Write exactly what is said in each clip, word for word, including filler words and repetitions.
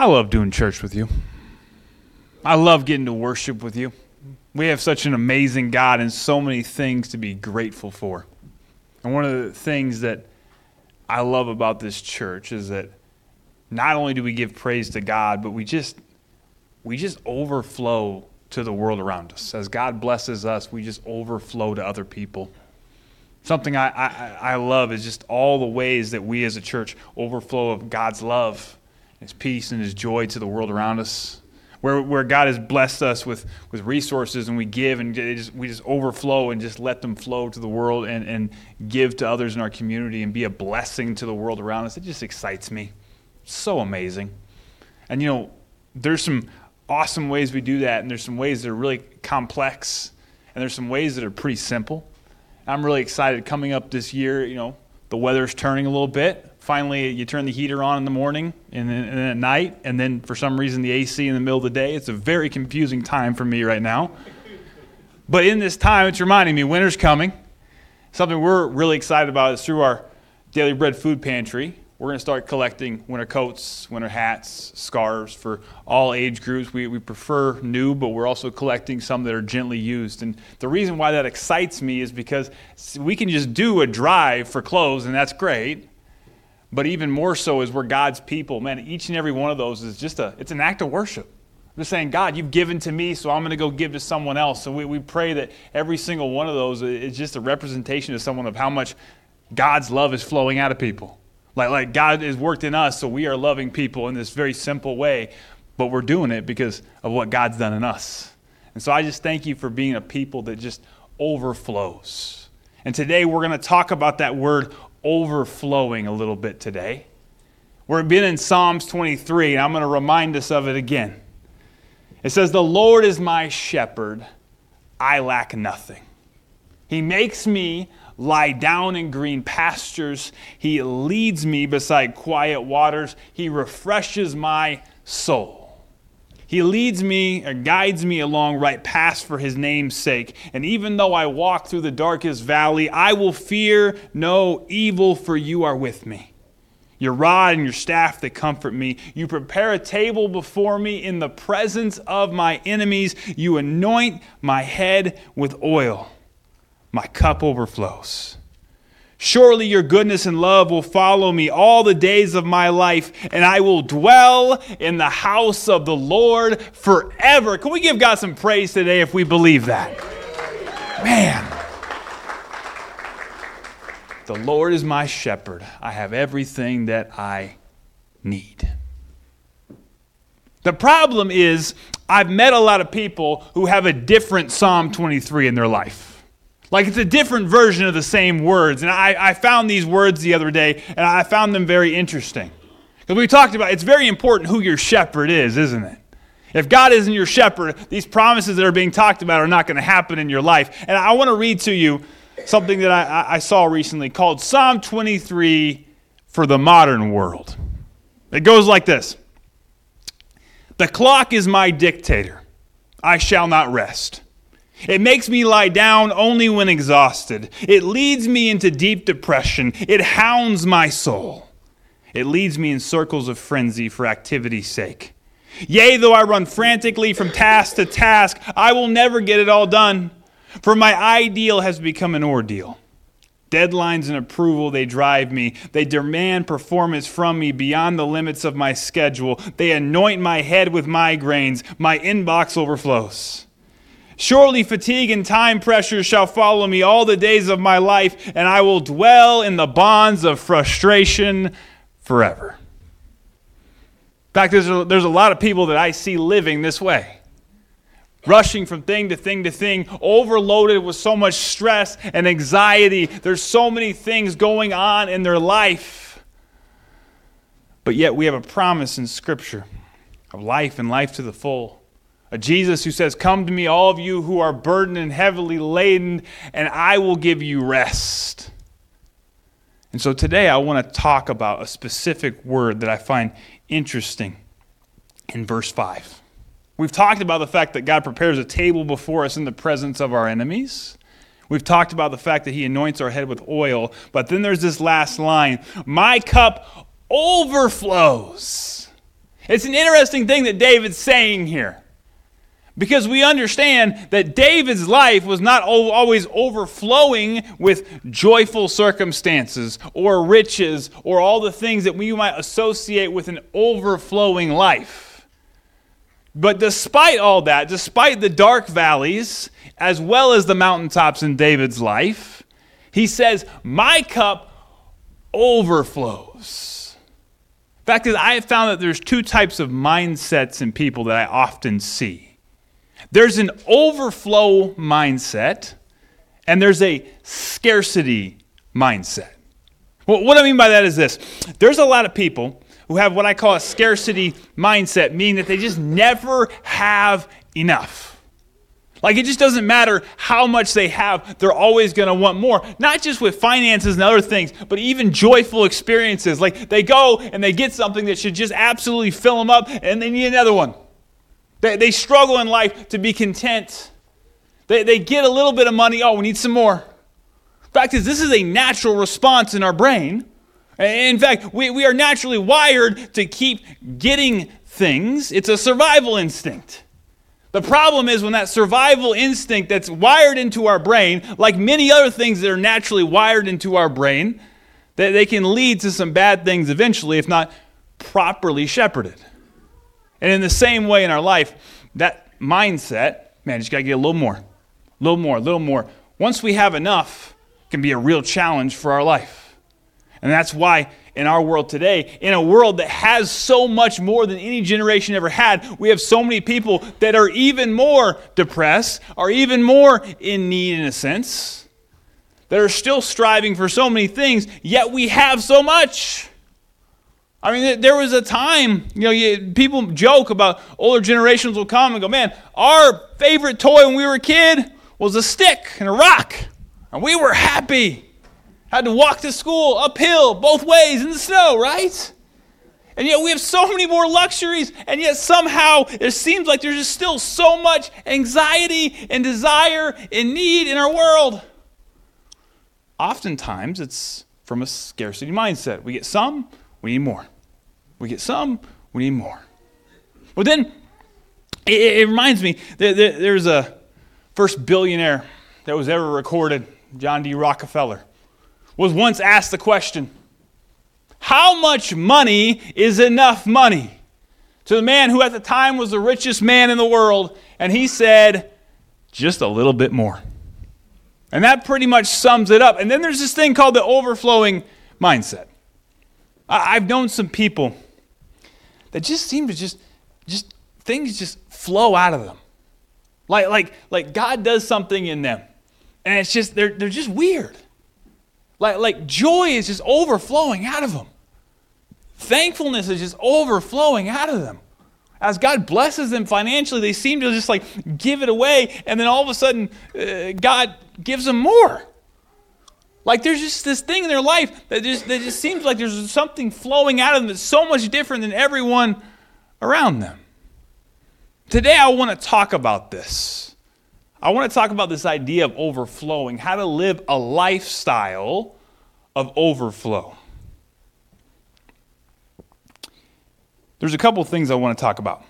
I love doing church with you. I love getting to worship with you. We have such an amazing God and so many things to be grateful for. And one of the things that I love about this church is that not only do we give praise to God, but we just we just overflow to the world around us. As God blesses us, we just overflow to other people. Something I, I, I love is just all the ways that we as a church overflow of God's love, His peace, and His joy to the world around us. Where where God has blessed us with, with resources and we give and just, we just overflow and just let them flow to the world and, and give to others in our community and be a blessing to the world around us. It just excites me. It's so amazing. And you know, there's some awesome ways we do that, and there's some ways that are really complex, and there's some ways that are pretty simple. I'm really excited coming up this year. You know, the weather's turning a little bit. Finally, you turn the heater on in the morning and then, and then at night, and then for some reason the A C in the middle of the day. It's a very confusing time for me right now. But in this time, it's reminding me winter's coming. Something we're really excited about is through our Daily Bread Food Pantry. We're going to start collecting winter coats, winter hats, scarves for all age groups. We, we prefer new, but we're also collecting some that are gently used. And the reason why that excites me is because we can just do a drive for clothes, and that's great. But even more so is we're God's people. Man, each and every one of those is just a, it's an act of worship. I'm just saying, God, you've given to me, so I'm going to go give to someone else. So we, we pray that every single one of those is just a representation of someone of how much God's love is flowing out of people. Like, like God has worked in us, so we are loving people in this very simple way, but we're doing it because of what God's done in us. And so I just thank you for being a people that just overflows. And today we're going to talk about that word overflowing a little bit today. We've been in Psalms twenty-three, and I'm going to remind us of it again. It says, "The Lord is my shepherd, I lack nothing. He makes me lie down in green pastures. He leads me beside quiet waters. He refreshes my soul. He leads me or guides me along right paths for His name's sake. And even though I walk through the darkest valley, I will fear no evil, for you are with me. Your rod and your staff, they comfort me. You prepare a table before me in the presence of my enemies. You anoint my head with oil. My cup overflows. Surely your goodness and love will follow me all the days of my life, and I will dwell in the house of the Lord forever." Can we give God some praise today if we believe that? Man. The Lord is my shepherd. I have everything that I need. The problem is, I've met a lot of people who have a different Psalm twenty-three in their life. Like it's a different version of the same words. And I, I found these words the other day, and I found them very interesting. Because we talked about, it's very important who your shepherd is, isn't it? If God isn't your shepherd, these promises that are being talked about are not going to happen in your life. And I want to read to you something that I, I saw recently called Psalm twenty-three for the modern world. It goes like this. "The clock is my dictator. I shall not rest. It makes me lie down only when exhausted. It leads me into deep depression. It hounds my soul. It leads me in circles of frenzy for activity's sake. Yea, though I run frantically from task to task, I will never get it all done, for my ideal has become an ordeal. Deadlines and approval, they drive me. They demand performance from me beyond the limits of my schedule. They anoint my head with migraines. My inbox overflows. Surely fatigue and time pressure shall follow me all the days of my life, and I will dwell in the bonds of frustration forever." In fact, there's a, there's a lot of people that I see living this way. Rushing from thing to thing to thing, overloaded with so much stress and anxiety. There's so many things going on in their life. But yet we have a promise in Scripture of life and life to the full. A Jesus who says, "Come to me, all of you who are burdened and heavily laden, and I will give you rest." And so today I want to talk about a specific word that I find interesting in verse five. We've talked about the fact that God prepares a table before us in the presence of our enemies. We've talked about the fact that He anoints our head with oil. But then there's this last line, "My cup overflows." It's an interesting thing that David's saying here. Because we understand that David's life was not always overflowing with joyful circumstances or riches or all the things that we might associate with an overflowing life. But despite all that, despite the dark valleys, as well as the mountaintops in David's life, he says, my cup overflows. The fact is, I have found that there's two types of mindsets in people that I often see. There's an overflow mindset, and there's a scarcity mindset. Well, what I mean by that is this. There's a lot of people who have what I call a scarcity mindset, meaning that they just never have enough. Like, it just doesn't matter how much they have, they're always going to want more. Not just with finances and other things, but even joyful experiences. Like, they go and they get something that should just absolutely fill them up, and they need another one. They, they struggle in life to be content. They, they get a little bit of money. Oh, we need some more. The fact is, this is a natural response in our brain. In fact, we, we are naturally wired to keep getting things. It's a survival instinct. The problem is when that survival instinct that's wired into our brain, like many other things that are naturally wired into our brain, that they can lead to some bad things eventually if not properly shepherded. And in the same way in our life, that mindset, man, just got to get a little more, a little more, a little more. Once we have enough, it can be a real challenge for our life. And that's why in our world today, in a world that has so much more than any generation ever had, we have so many people that are even more depressed, are even more in need in a sense, that are still striving for so many things, yet we have so much. I mean, there was a time, you know, you, people joke about older generations will come and go, man, our favorite toy when we were a kid was a stick and a rock. And we were happy. Had to walk to school uphill both ways in the snow, right? And yet we have so many more luxuries, and yet somehow it seems like there's just still so much anxiety and desire and need in our world. Oftentimes it's from a scarcity mindset. We get some, we need more. We get some, we need more. But then it, it reminds me that there's a first billionaire that was ever recorded, John D. Rockefeller, was once asked the question, how much money is enough money? To the man who at the time was the richest man in the world, and he said, just a little bit more. And that pretty much sums it up. And then there's this thing called the overflowing mindset. I've known some people that just seem to just, just things just flow out of them. Like, like, like God does something in them. And it's just, they're, they're just weird. Like, like joy is just overflowing out of them. Thankfulness is just overflowing out of them. As God blesses them financially, they seem to just like give it away. And then all of a sudden, uh, God gives them more. Like there's just this thing in their life that just, that just seems like there's something flowing out of them that's so much different than everyone around them. Today I want to talk about this. I want to talk about this idea of overflowing, how to live a lifestyle of overflow. There's a couple things I want to talk about.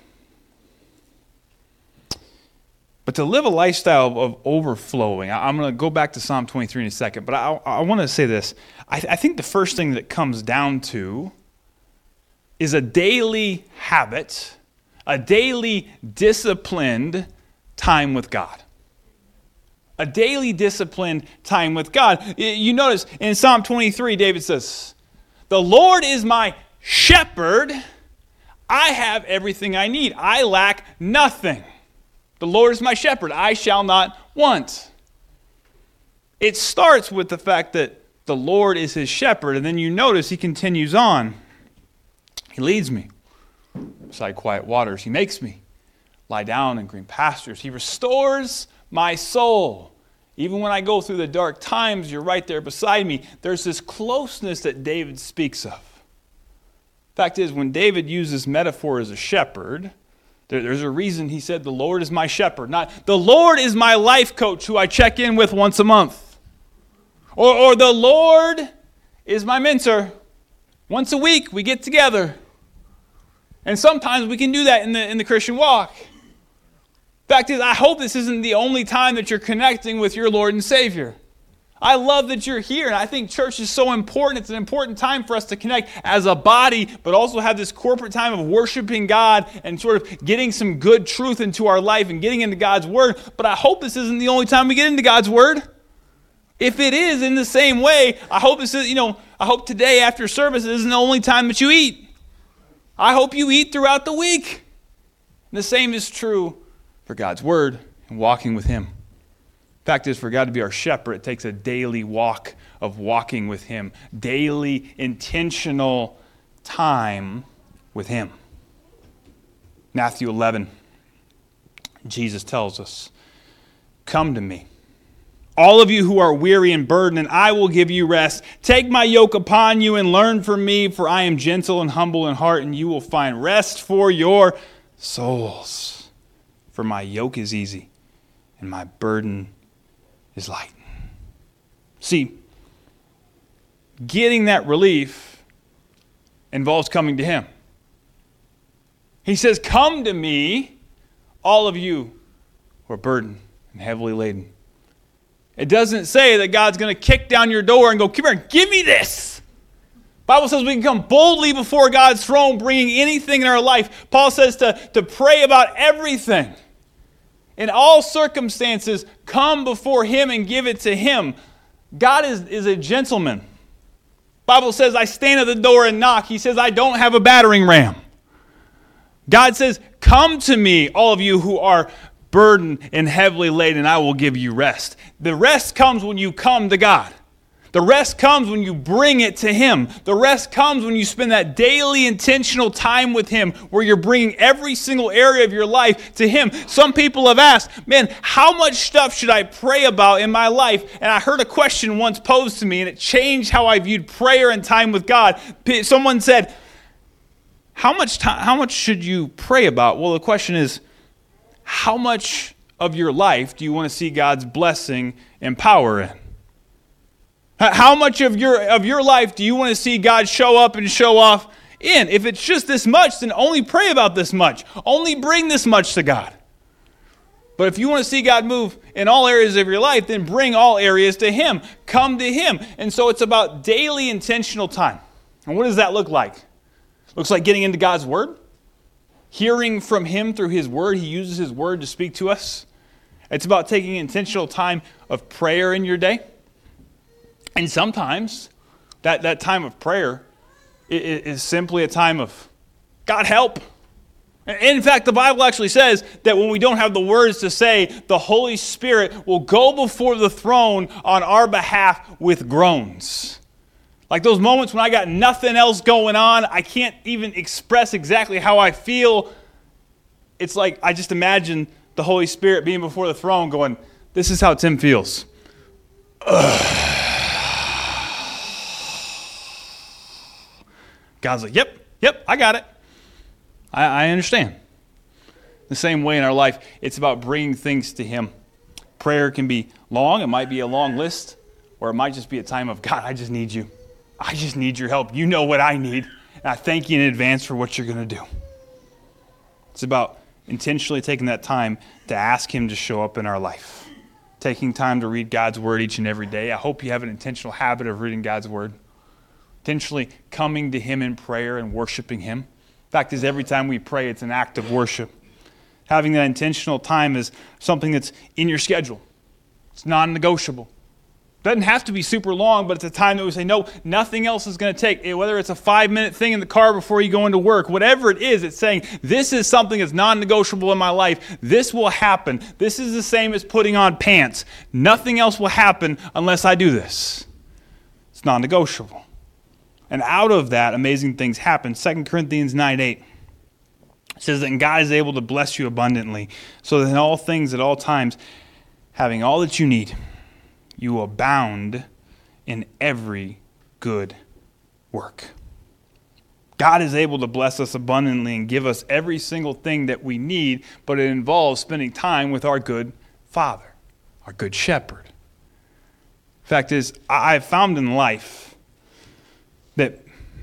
But to live a lifestyle of overflowing, I'm going to go back to Psalm twenty-three in a second, but I, I want to say this. I, th- I think the first thing that it comes down to is a daily habit, a daily disciplined time with God. A daily disciplined time with God. You notice in Psalm twenty-three, David says, the Lord is my shepherd. I have everything I need. I lack nothing. The Lord is my shepherd. I shall not want. It starts with the fact that the Lord is his shepherd, and then you notice he continues on. He leads me beside quiet waters. He makes me lie down in green pastures. He restores my soul. Even when I go through the dark times, you're right there beside me. There's this closeness that David speaks of. Fact is, when David uses metaphor as a shepherd, there, there's a reason he said, the Lord is my shepherd. Not, the Lord is my life coach who I check in with once a month. Or, or the Lord is my mentor. Once a week, we get together. And sometimes we can do that in the in the Christian walk. Fact is, I hope this isn't the only time that you're connecting with your Lord and Savior. I love that you're here, and I think church is so important. It's an important time for us to connect as a body, but also have this corporate time of worshiping God and sort of getting some good truth into our life and getting into God's Word. But I hope this isn't the only time we get into God's Word. If it is, in the same way, I hope this is, you know, I hope today after service isn't the only time that you eat. I hope you eat throughout the week. And the same is true for God's Word and walking with Him. Fact is, for God to be our shepherd, it takes a daily walk of walking with Him. Daily, intentional time with Him. Matthew eleven, Jesus tells us, "Come to me, all of you who are weary and burdened, and I will give you rest. Take my yoke upon you and learn from me, for I am gentle and humble in heart, and you will find rest for your souls. For my yoke is easy, and my burden is light." See, getting that relief involves coming to Him. He says, "Come to me, all of you who are burdened and heavily laden." It doesn't say that God's going to kick down your door and go, "Come here, give me this." The Bible says we can come boldly before God's throne, bringing anything in our life. Paul says to, to pray about everything. In all circumstances, come before Him and give it to Him. God is, is a gentleman. The Bible says, "I stand at the door and knock." He says, "I don't have a battering ram." God says, "Come to me, all of you who are burdened and heavily laden, and I will give you rest." The rest comes when you come to God. The rest comes when you bring it to Him. The rest comes when you spend that daily intentional time with Him, where you're bringing every single area of your life to Him. Some people have asked, "Man, how much stuff should I pray about in my life?" And I heard a question once posed to me, and it changed how I viewed prayer and time with God. Someone said, how much time, how much should you pray about? Well, the question is, how much of your life do you want to see God's blessing and power in? How much of your of your life do you want to see God show up and show off in? If it's just this much, then only pray about this much. Only bring this much to God. But if you want to see God move in all areas of your life, then bring all areas to Him. Come to Him. And so it's about daily intentional time. And what does that look like? Looks like getting into God's Word. Hearing from Him through His Word. He uses His Word to speak to us. It's about taking intentional time of prayer in your day. And sometimes that, that time of prayer is simply a time of, "God help." And in fact, the Bible actually says that when we don't have the words to say, the Holy Spirit will go before the throne on our behalf with groans. Like those moments when I got nothing else going on, I can't even express exactly how I feel. It's like I just imagine the Holy Spirit being before the throne going, "This is how Tim feels." Ugh. God's like, "Yep, yep, I got it. I, I understand." The same way in our life, it's about bringing things to Him. Prayer can be long. It might be a long list, or it might just be a time of, "God, I just need you. I just need your help. You know what I need. And I thank you in advance for what you're going to do." It's about intentionally taking that time to ask Him to show up in our life. Taking time to read God's Word each and every day. I hope you have an intentional habit of reading God's Word. Intentionally coming to Him in prayer and worshiping Him. Fact is, every time we pray, it's an act of worship. Having that intentional time is something that's in your schedule. It's non-negotiable. Doesn't have to be super long, but it's a time that we say, no, nothing else is going to take. Whether it's a five-minute thing in the car before you go into work, whatever it is, it's saying, this is something that's non-negotiable in my life. This will happen. This is the same as putting on pants. Nothing else will happen unless I do this. It's non-negotiable. And out of that, amazing things happen. Second Corinthians nine eight says that God is able to bless you abundantly, so that in all things at all times, having all that you need, you abound in every good work. God is able to bless us abundantly and give us every single thing that we need, but it involves spending time with our good Father, our good shepherd. Fact is, I've found in life that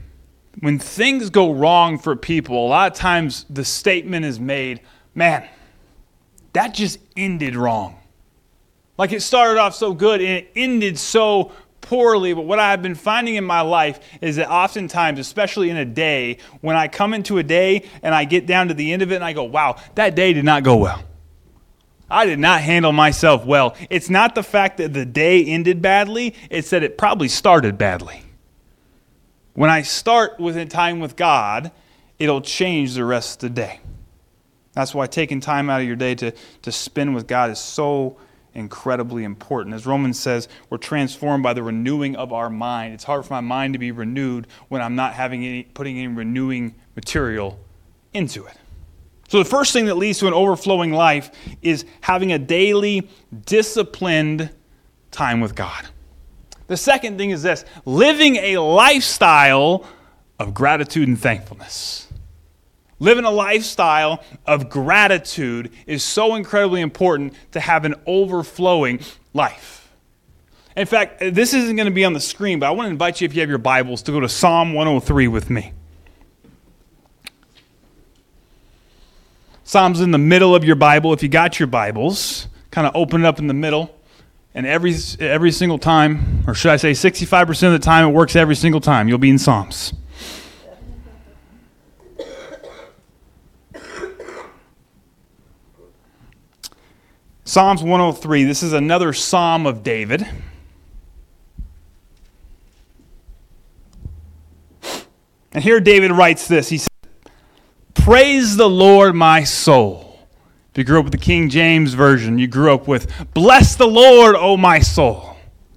When things go wrong for people, a lot of times the statement is made, man, that just ended wrong. Like it started off so good and it ended so poorly. But what I've been finding in my life is that oftentimes, especially in a day, when I come into a day and I get down to the end of it and I go, wow, that day did not go well. I did not handle myself well. It's not the fact that the day ended badly, it's that it probably started badly. When I start with a time with God, it'll change the rest of the day. That's why taking time out of your day to, to spend with God is so incredibly important. As Romans says, we're transformed by the renewing of our mind. It's hard for my mind to be renewed when I'm not having any, putting any renewing material into it. So the first thing that leads to an overflowing life is having a daily, disciplined time with God. The second thing is this, living a lifestyle of gratitude and thankfulness. Living a lifestyle of gratitude is so incredibly important to have an overflowing life. In fact, this isn't going to be on the screen, but I want to invite you, if you have your Bibles, to go to Psalm one oh three with me. Psalm's in the middle of your Bible. If you got your Bibles, kind of open it up in the middle. And every every single time, or should I say sixty-five percent of the time, it works every single time. You'll be in Psalms. Psalms one oh three, this is another Psalm of David. And here David writes this. He says, "Praise the Lord, my soul." If you grew up with the King James Version, you grew up with, "Bless the Lord, O my soul.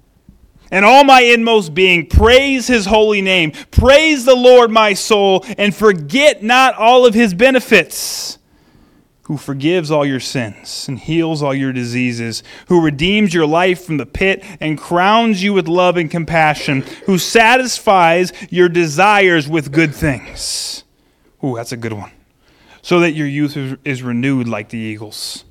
And all my inmost being, praise his holy name. Praise the Lord, my soul, and forget not all of his benefits. Who forgives all your sins and heals all your diseases, who redeems your life from the pit and crowns you with love and compassion, who satisfies your desires with good things." Ooh, that's a good one. "So that your youth is renewed like the eagles.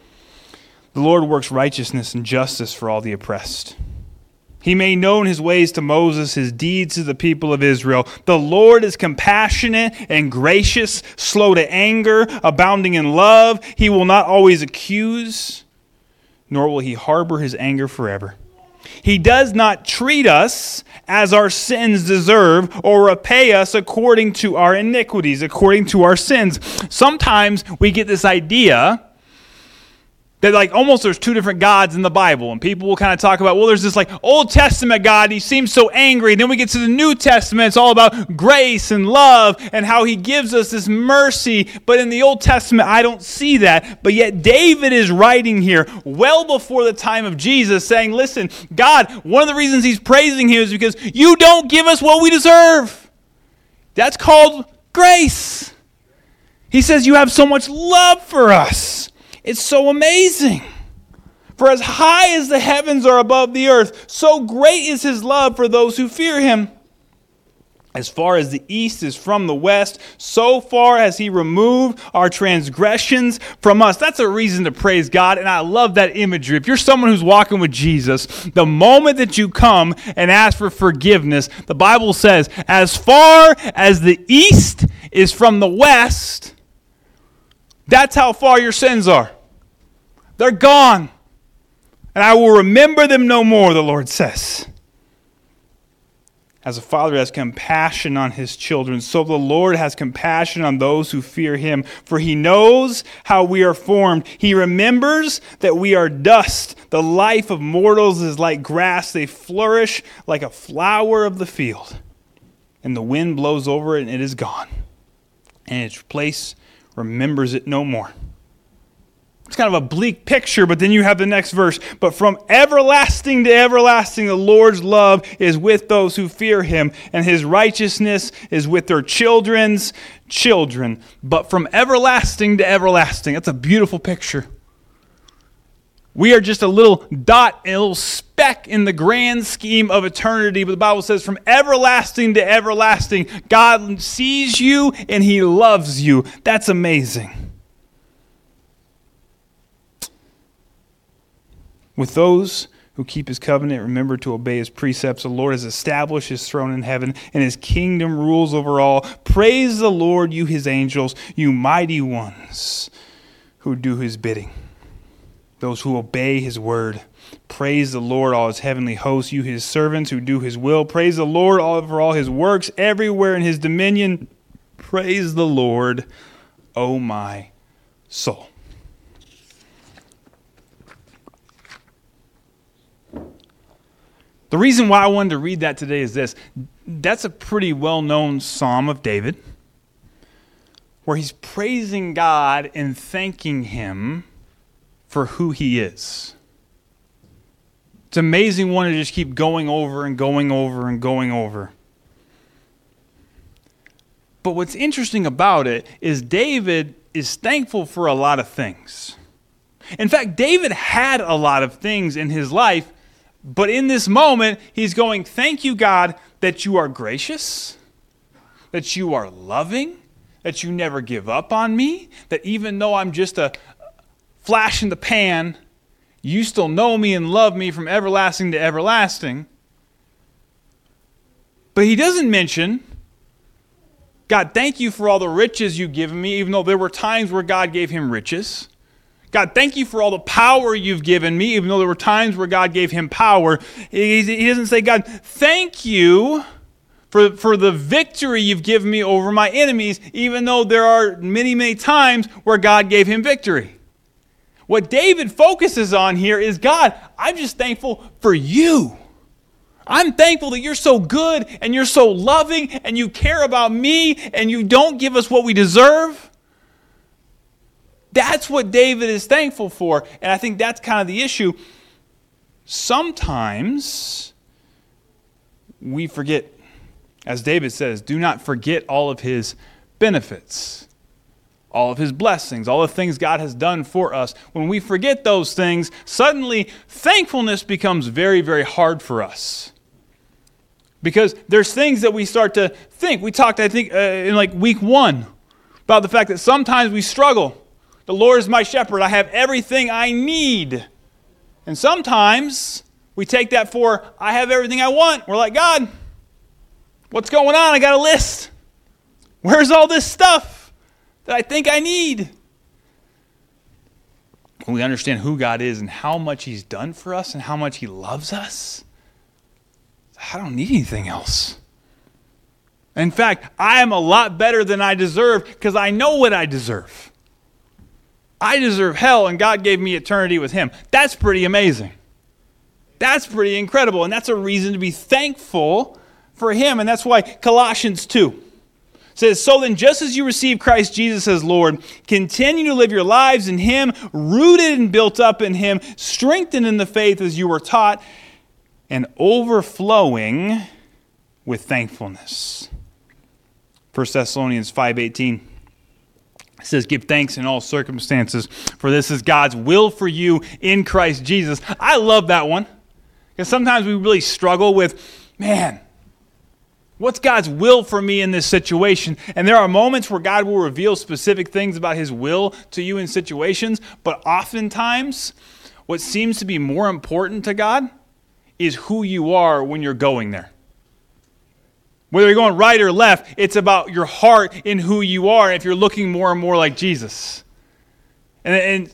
The Lord works righteousness and justice for all the oppressed. He made known his ways to Moses, his deeds to the people of Israel. The Lord is compassionate and gracious, slow to anger, abounding in love. He will not always accuse, nor will he harbor his anger forever. He does not treat us as our sins deserve or repay us according to our iniquities, according to our sins." Sometimes we get this idea that like almost there's two different gods in the Bible, and people will kind of talk about, well, there's this like Old Testament God, he seems so angry. Then we get to the New Testament, it's all about grace and love and how he gives us this mercy. But in the Old Testament, I don't see that. But yet David is writing here well before the time of Jesus saying, listen, God, one of the reasons he's praising him is because you don't give us what we deserve. That's called grace. He says you have so much love for us. It's so amazing. "For as high as the heavens are above the earth, so great is his love for those who fear him. As far as the east is from the west, so far has he removed our transgressions from us." That's a reason to praise God, and I love that imagery. If you're someone who's walking with Jesus, the moment that you come and ask for forgiveness, the Bible says, as far as the east is from the west, that's how far your sins are. They're gone. "And I will remember them no more," the Lord says. "As a father has compassion on his children, so the Lord has compassion on those who fear him. For he knows how we are formed. He remembers that we are dust. The life of mortals is like grass. They flourish like a flower of the field. And the wind blows over it, and it is gone. And its place remembers it no more." It's kind of a bleak picture, but then you have the next verse. "But from everlasting to everlasting, the Lord's love is with those who fear him, and his righteousness is with their children's children." But from everlasting to everlasting. That's a beautiful picture. We are just a little dot, a little speck in the grand scheme of eternity. But the Bible says from everlasting to everlasting, God sees you and he loves you. That's amazing. With those who keep his covenant, remember to obey his precepts. The Lord has established his throne in heaven, and his kingdom rules over all. Praise the Lord, you his angels, you mighty ones who do his bidding, those who obey his word. Praise the Lord, all his heavenly hosts, you his servants who do his will. Praise the Lord all for all his works everywhere in his dominion. Praise the Lord, O my soul. The reason why I wanted to read that today is this. That's a pretty well-known Psalm of David, where he's praising God and thanking him for who he is. It's an amazing one to just keep going over and going over and going over. But what's interesting about it is David is thankful for a lot of things. In fact, David had a lot of things in his life, but in this moment, he's going, thank you, God, that you are gracious, that you are loving, that you never give up on me, that even though I'm just a flash in the pan, you still know me and love me from everlasting to everlasting. But he doesn't mention, God, thank you for all the riches you've given me, even though there were times where God gave him riches. God, thank you for all the power you've given me, even though there were times where God gave him power. He, he doesn't say, God, thank you for, for the victory you've given me over my enemies, even though there are many, many times where God gave him victory. What David focuses on here is, God, I'm just thankful for you. I'm thankful that you're so good and you're so loving and you care about me and you don't give us what we deserve. That's what David is thankful for. And I think that's kind of the issue. Sometimes we forget, as David says, do not forget all of his benefits, all of his blessings, all the things God has done for us. When we forget those things, suddenly thankfulness becomes very, very hard for us. Because there's things that we start to think. We talked, I think, uh, in like week one about the fact that sometimes we struggle. The Lord is my shepherd. I have everything I need. And sometimes we take that for, I have everything I want. We're like, God, what's going on? I got a list. Where's all this stuff that I think I need? When we understand who God is and how much he's done for us and how much he loves us, I don't need anything else. In fact, I am a lot better than I deserve because I know what I deserve. I deserve hell, and God gave me eternity with him. That's pretty amazing. That's pretty incredible, and that's a reason to be thankful for him, and that's why Colossians two says, so then just as you receive Christ Jesus as Lord, continue to live your lives in him, rooted and built up in him, strengthened in the faith as you were taught, and overflowing with thankfulness. First Thessalonians five eighteen. It says, give thanks in all circumstances, for this is God's will for you in Christ Jesus. I love that one, because sometimes we really struggle with, man, what's God's will for me in this situation? And there are moments where God will reveal specific things about his will to you in situations, but oftentimes what seems to be more important to God is who you are when you're going there. Whether you're going right or left, it's about your heart in who you are, and if you're looking more and more like Jesus. And, and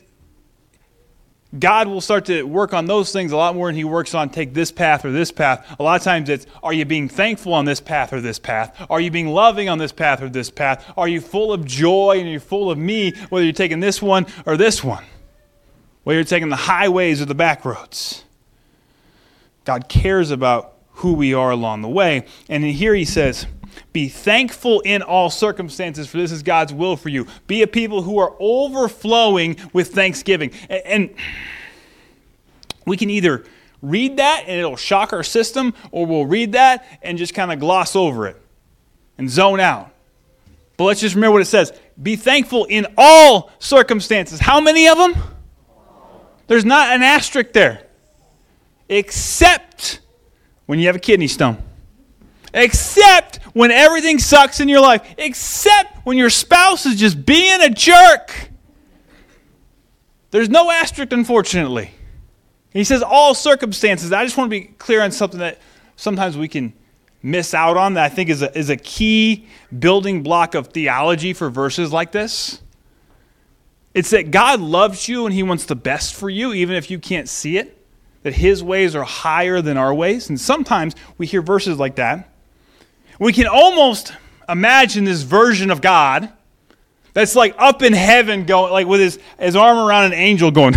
God will start to work on those things a lot more than he works on take this path or this path. A lot of times it's, are you being thankful on this path or this path? Are you being loving on this path or this path? Are you full of joy and you're full of me, whether you're taking this one or this one? Whether you're taking the highways or the back roads. God cares about who we are along the way. And here he says, be thankful in all circumstances, for this is God's will for you. Be a people who are overflowing with thanksgiving. And we can either read that and it'll shock our system, or we'll read that and just kind of gloss over it and zone out. But let's just remember what it says. Be thankful in all circumstances. How many of them? There's not an asterisk there. Except when you have a kidney stone. Except when everything sucks in your life. Except when your spouse is just being a jerk. There's no asterisk, unfortunately. He says all circumstances. I just want to be clear on something that sometimes we can miss out on that I think is a, is a key building block of theology for verses like this. It's that God loves you and he wants the best for you, even if you can't see it, that his ways are higher than our ways. And sometimes we hear verses like that. We can almost imagine this version of God that's like up in heaven going, like with his, his arm around an angel going,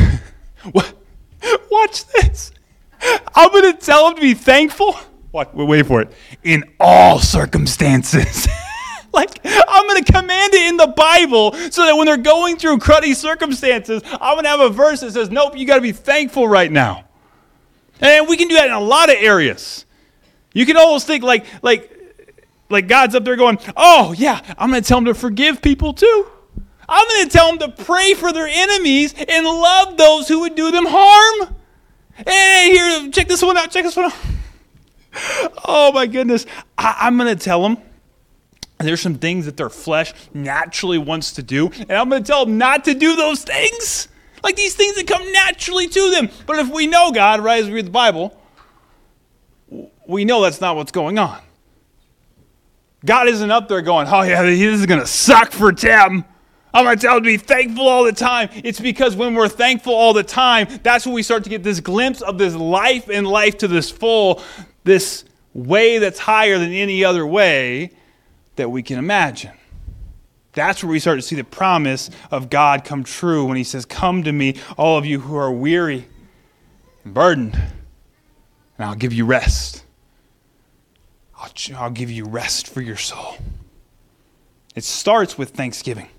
watch this. I'm going to tell him to be thankful. What? Wait for it. In all circumstances. Like, I'm going to command it in the Bible so that when they're going through cruddy circumstances, I'm going to have a verse that says, nope, you got to be thankful right now. And we can do that in a lot of areas. You can almost think like, like, like God's up there going, oh, yeah, I'm going to tell them to forgive people too. I'm going to tell them to pray for their enemies and love those who would do them harm. Hey, here, check this one out, check this one out. Oh, my goodness. I, I'm going to tell them there's some things that their flesh naturally wants to do, and I'm going to tell them not to do those things. Like these things that come naturally to them. But if we know God, right, as we read the Bible, we know that's not what's going on. God isn't up there going, oh yeah, this is going to suck for Tim. I'm going to tell him to be thankful all the time. It's because when we're thankful all the time, that's when we start to get this glimpse of this life and life to this full, this way that's higher than any other way that we can imagine. That's where we start to see the promise of God come true when he says, come to me, all of you who are weary and burdened, and I'll give you rest. I'll, I'll give you rest for your soul. It starts with thanksgiving.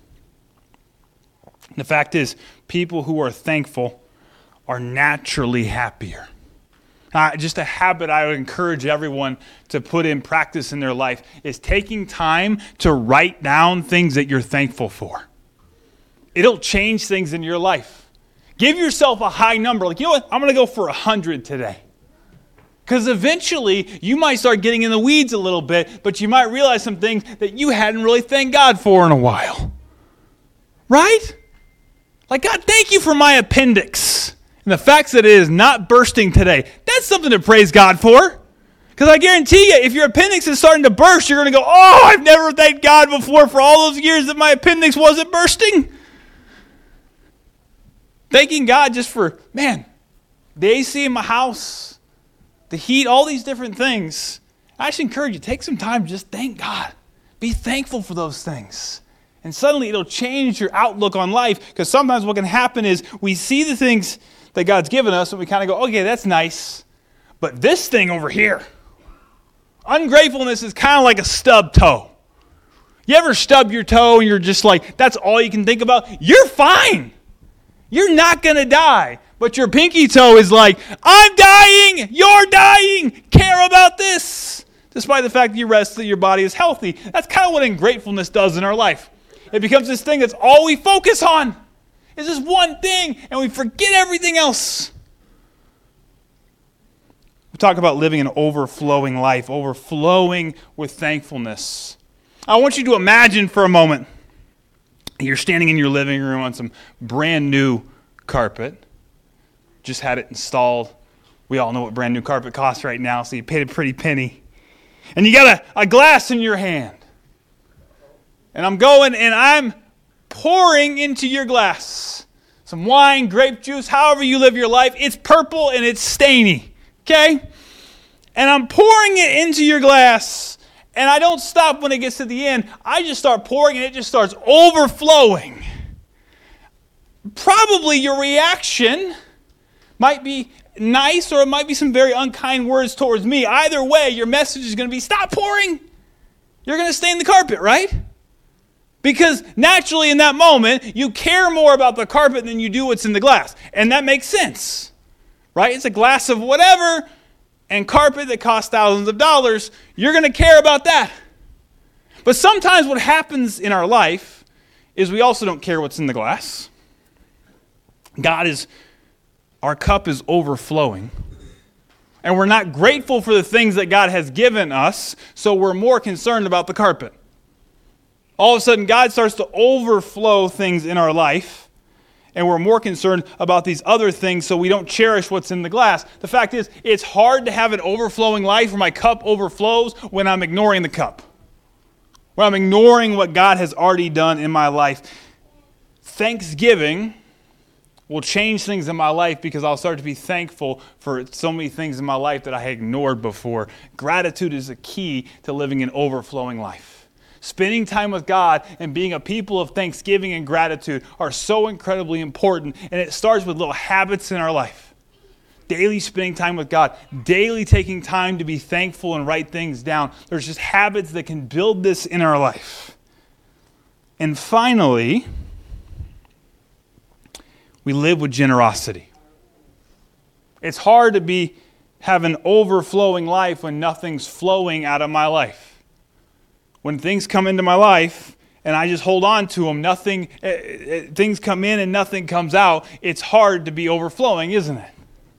The fact is, people who are thankful are naturally happier. Uh, just a habit I would encourage everyone to put in practice in their life is taking time to write down things that you're thankful for. It'll change things in your life. Give yourself a high number. Like, you know what? I'm going to go for one hundred today. Because eventually, you might start getting in the weeds a little bit, but you might realize some things that you hadn't really thanked God for in a while. Right? Like, God, thank you for my appendix. And the fact that it is not bursting today, that's something to praise God for. Because I guarantee you, if your appendix is starting to burst, you're going to go, oh, I've never thanked God before for all those years that my appendix wasn't bursting. Thanking God just for, man, the A C in my house, the heat, all these different things. I just encourage you, take some time to just thank God. Be thankful for those things. And suddenly it'll change your outlook on life, because sometimes what can happen is we see the things that God's given us and we kind of go, okay, that's nice. But this thing over here, ungratefulness is kind of like a stub toe. You ever stub your toe and you're just like, that's all you can think about? You're fine. You're not going to die. But your pinky toe is like, I'm dying. You're dying. Care about this. Despite the fact that you rest that your body is healthy. That's kind of what ungratefulness does in our life. It becomes this thing that's all we focus on. It's this one thing, and we forget everything else. We talk about living an overflowing life, overflowing with thankfulness. I want you to imagine for a moment you're standing in your living room on some brand new carpet. Just had it installed. We all know what brand new carpet costs right now, so you paid a pretty penny. And you got a, a glass in your hand. And I'm going and I'm pouring into your glass some wine, grape juice, however you live your life. It's purple and it's stainy, okay? And I'm pouring it into your glass, and I don't stop when it gets to the end. I just start pouring, and it just starts overflowing. Probably your reaction might be nice, or it might be some very unkind words towards me. Either way, your message is going to be, stop pouring. You're going to stain the carpet, right? Because naturally in that moment, you care more about the carpet than you do what's in the glass. And that makes sense, right? It's a glass of whatever and carpet that costs thousands of dollars. You're going to care about that. But sometimes what happens in our life is we also don't care what's in the glass. God is, our cup is overflowing. And we're not grateful for the things that God has given us, so we're more concerned about the carpet. All of a sudden, God starts to overflow things in our life, And we're more concerned about these other things so we don't cherish what's in the glass. The fact is, it's hard to have an overflowing life where my cup overflows when I'm ignoring the cup. When I'm ignoring what God has already done in my life. Thanksgiving will change things in my life because I'll start to be thankful for so many things in my life that I had ignored before. Gratitude is the key to living an overflowing life. Spending time with God and being a people of thanksgiving and gratitude are so incredibly important, and it starts with little habits in our life. Daily spending time with God, daily taking time to be thankful and write things down. There's just habits that can build this in our life. And finally, we live with generosity. It's hard to be have an overflowing life when nothing's flowing out of my life. When things come into my life and I just hold on to them, nothing, uh, uh, things come in and nothing comes out, it's hard to be overflowing, isn't it?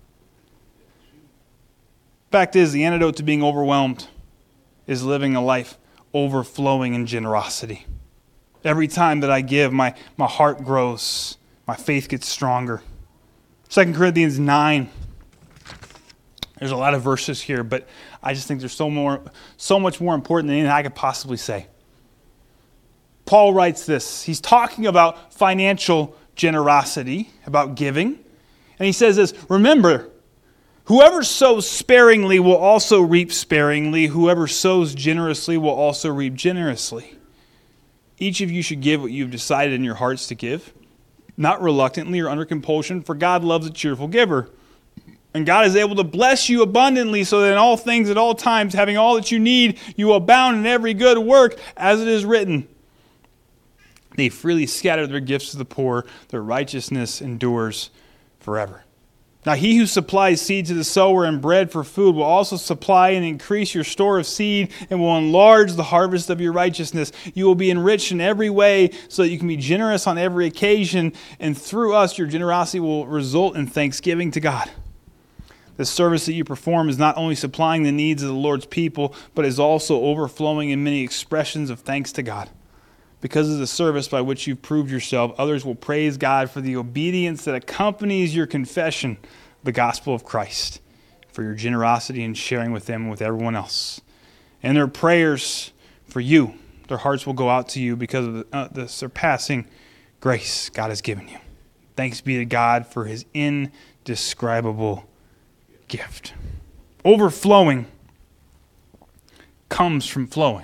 Fact is, the antidote to being overwhelmed is living a life overflowing in generosity. Every time that I give, my, my heart grows, my faith gets stronger. Second Corinthians nine. There's a lot of verses here, but I just think there's so more, so much more important than anything I could possibly say. Paul writes this. He's talking about financial generosity, about giving. And he says this, remember, whoever sows sparingly will also reap sparingly. Whoever sows generously will also reap generously. Each of you should give what you've decided in your hearts to give, not reluctantly or under compulsion, for God loves a cheerful giver. And God is able to bless you abundantly so that in all things at all times, having all that you need, you will abound in every good work, as it is written. They freely scatter their gifts to the poor. Their righteousness endures forever. Now he who supplies seed to the sower and bread for food will also supply and increase your store of seed and will enlarge the harvest of your righteousness. You will be enriched in every way so that you can be generous on every occasion. And through us, your generosity will result in thanksgiving to God. The service that you perform is not only supplying the needs of the Lord's people, but is also overflowing in many expressions of thanks to God. Because of the service by which you've proved yourself, others will praise God for the obedience that accompanies your confession of the gospel of Christ, for your generosity in sharing with them and with everyone else. And their prayers for you, their hearts will go out to you because of the, uh, the surpassing grace God has given you. Thanks be to God for his indescribable gift. Overflowing comes from flowing.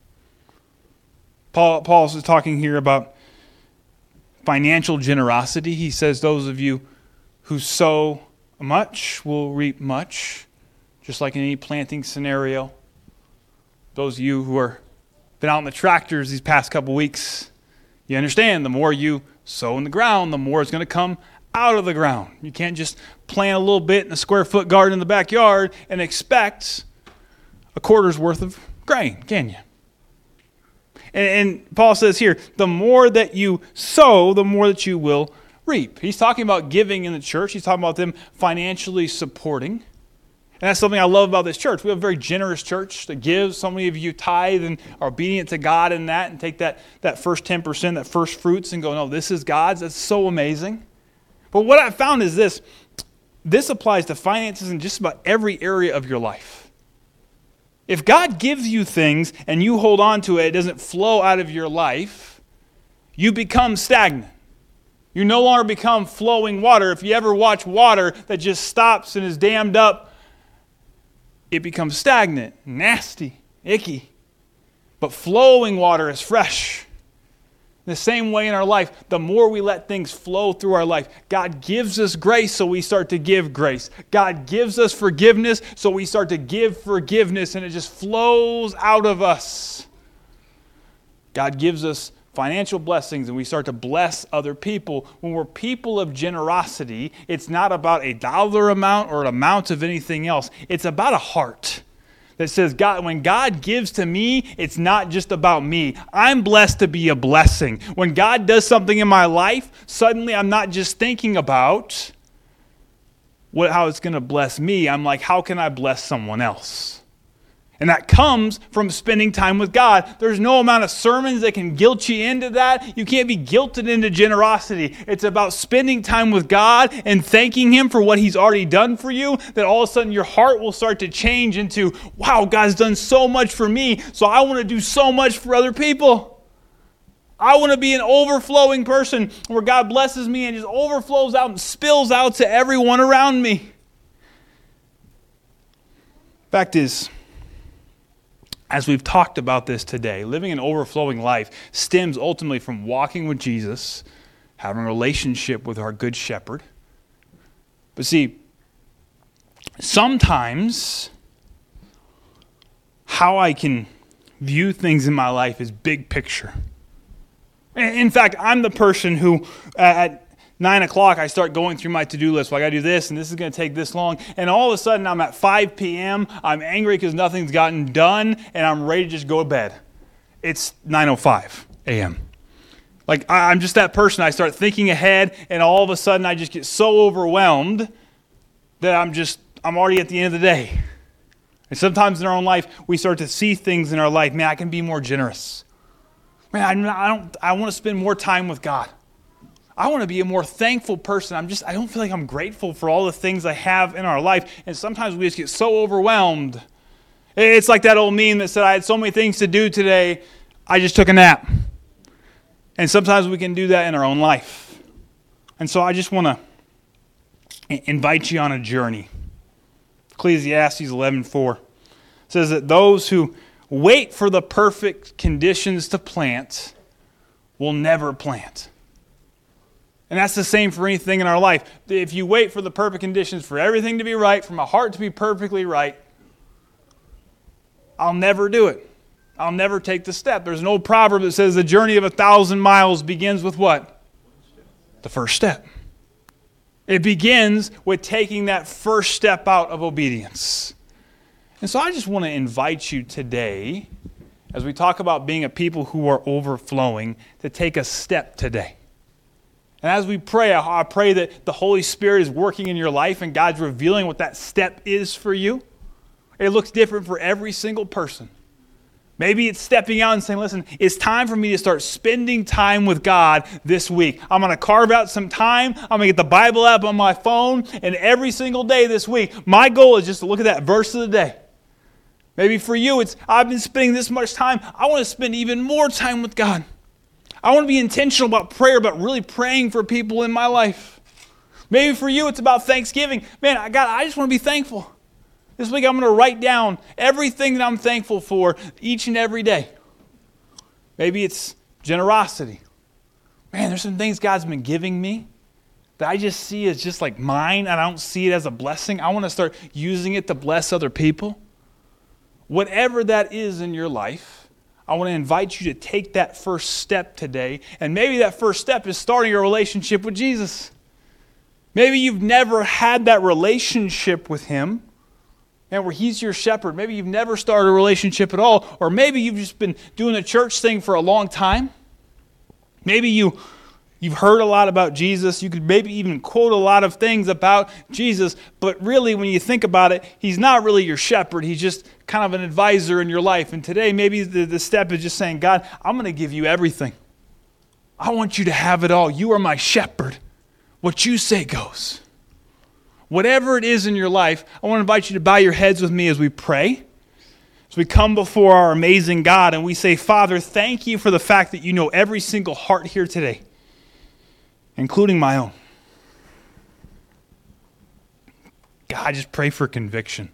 Paul Paul is talking here about financial generosity. He says those of you who sow much will reap much, just like in any planting scenario. Those of you who are been out in the tractors these past couple weeks, you understand the more you sow in the ground, the more it's going to come out of the ground. You can't just plant a little bit in a square foot garden in the backyard and expect a quarter's worth of grain, can you? And, and Paul says here, the more that you sow, the more that you will reap. He's talking about giving in the church. He's talking about them financially supporting. And that's something I love about this church. We have a very generous church that gives. So many of you tithe and are obedient to God in that and take that, that first ten percent, that first fruits and go, no, this is God's. That's so amazing. But what I found is this. This applies to finances in just about every area of your life. If God gives you things and you hold on to it, it doesn't flow out of your life, you become stagnant. You no longer become flowing water. If you ever watch water that just stops and is dammed up, it becomes stagnant, nasty, icky. But flowing water is fresh. The same way in our life, the more we let things flow through our life, God gives us grace, so we start to give grace. God gives us forgiveness, so we start to give forgiveness, and it just flows out of us. God gives us financial blessings, and we start to bless other people. When we're people of generosity, it's not about a dollar amount or an amount of anything else. It's about a heart that says, God, when God gives to me, it's not just about me. I'm blessed to be a blessing. When God does something in my life, suddenly I'm not just thinking about what, how it's going to bless me. I'm like, how can I bless someone else? And that comes from spending time with God. There's no amount of sermons that can guilt you into that. You can't be guilted into generosity. It's about spending time with God and thanking Him for what He's already done for you, that all of a sudden your heart will start to change into, wow, God's done so much for me, so I want to do so much for other people. I want to be an overflowing person where God blesses me and just overflows out and spills out to everyone around me. Fact is, as we've talked about this today, living an overflowing life stems ultimately from walking with Jesus, having a relationship with our Good Shepherd. But see, sometimes how I can view things in my life is big picture. In fact, I'm the person who at nine o'clock I start going through my to-do list. Well, I got to do this, and this is going to take this long. And all of a sudden, I'm at five p.m. I'm angry because nothing's gotten done, and I'm ready to just go to bed. It's nine oh five a.m. Like, I'm just that person. I start thinking ahead, and all of a sudden, I just get so overwhelmed that I'm just, I'm already at the end of the day. And sometimes in our own life, we start to see things in our life. Man, I can be more generous. Man, I'm not, I don't. I want to spend more time with God. I want to be a more thankful person. I'm just, I don't feel like I'm grateful for all the things I have in our life. And sometimes we just get so overwhelmed. It's like that old meme that said, I had so many things to do today, I just took a nap. And sometimes we can do that in our own life. And so I just want to invite you on a journey. Ecclesiastes eleven four says that those who wait for the perfect conditions to plant will never plant. And that's the same for anything in our life. If you wait for the perfect conditions for everything to be right, for my heart to be perfectly right, I'll never do it. I'll never take the step. There's an old proverb that says the journey of a thousand miles begins with what? The first step. It begins with taking that first step out of obedience. And so I just want to invite you today, as we talk about being a people who are overflowing, to take a step today. And as we pray, I pray that the Holy Spirit is working in your life and God's revealing what that step is for you. It looks different for every single person. Maybe it's stepping out and saying, listen, it's time for me to start spending time with God this week. I'm going to carve out some time. I'm going to get the Bible app on my phone. And every single day this week, my goal is just to look at that verse of the day. Maybe for you, it's I've been spending this much time. I want to spend even more time with God. I want to be intentional about prayer, about really praying for people in my life. Maybe for you, it's about Thanksgiving. Man, I got. I just want to be thankful. This week, I'm going to write down everything that I'm thankful for each and every day. Maybe it's generosity. Man, there's some things God's been giving me that I just see as just like mine, and I don't see it as a blessing. I want to start using it to bless other people. Whatever that is in your life, I want to invite you to take that first step today. And maybe that first step is starting a relationship with Jesus. Maybe you've never had that relationship with Him, and where He's your shepherd. Maybe you've never started a relationship at all. Or maybe you've just been doing the church thing for a long time. Maybe you, you've heard a lot about Jesus. You could maybe even quote a lot of things about Jesus. But really, when you think about it, He's not really your shepherd. He's just kind of an advisor in your life. And today, maybe the, the step is just saying, God, I'm going to give you everything. I want you to have it all. You are my shepherd. What you say goes. Whatever it is in your life, I want to invite you to bow your heads with me as we pray. As we come before our amazing God and we say, Father, thank you for the fact that you know every single heart here today, including my own. God, I just pray for conviction.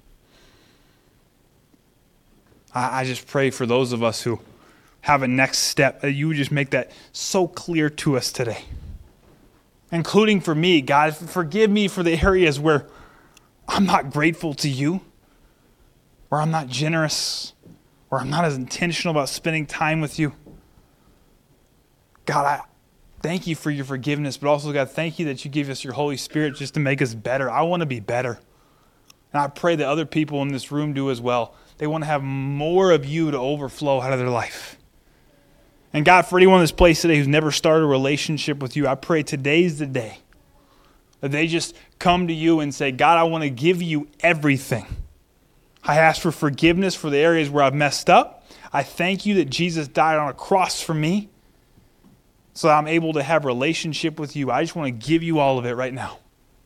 I, I just pray for those of us who have a next step, that you would just make that so clear to us today. Including for me, God, forgive me for the areas where I'm not grateful to you, where I'm not generous, where I'm not as intentional about spending time with you. God, I thank you for your forgiveness, but also, God, thank you that you give us your Holy Spirit just to make us better. I want to be better. And I pray that other people in this room do as well. They want to have more of you to overflow out of their life. And God, for anyone in this place today who's never started a relationship with you, I pray today's the day that they just come to you and say, God, I want to give you everything. I ask for forgiveness for the areas where I've messed up. I thank you that Jesus died on a cross for me so that I'm able to have a relationship with you. I just want to give you all of it right now.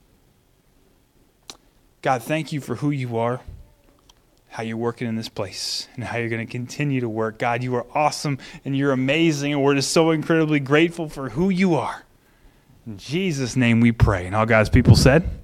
God, thank you for who you are, how you're working in this place, and how you're going to continue to work. God, you are awesome and you're amazing, and we're just so incredibly grateful for who you are. In Jesus' name we pray. And all God's people said...